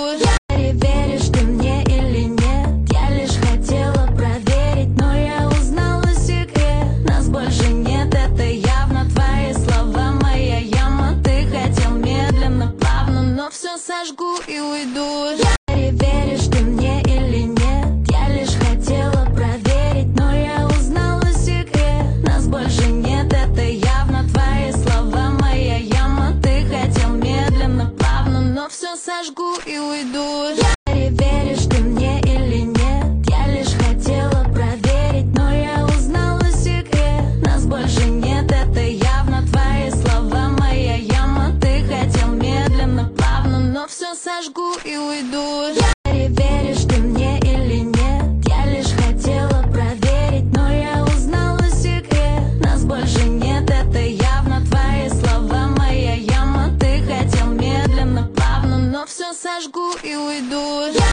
уйду. Веришь ты мне или нет? Я лишь хотела проверить, но я узнала секрет. Нас больше нет, это явно твои слова. Моя яма, ты хотел медленно, плавно, но все сожгу и уйду. Веришь ты мне или нет? Я лишь хотела проверить, но я узнала секрет. Нас больше нет, это явно твои слова. Моя яма, ты хотел медленно, плавно, но все сожгу и уйду. Веришь ты мне или нет? Я лишь хотела проверить, но я узнала секрет. Нас больше нет, это явно твои слова. Моя яма, ты хотел медленно, плавно, но все сожгу и уйду. Веришь ты мне или нет? Я лишь хотела проверить, но я узнала секрет. Нас больше нет, это явно твои слова. Моя яма, ты хотел медленно, плавно, но все сожгу и уйду.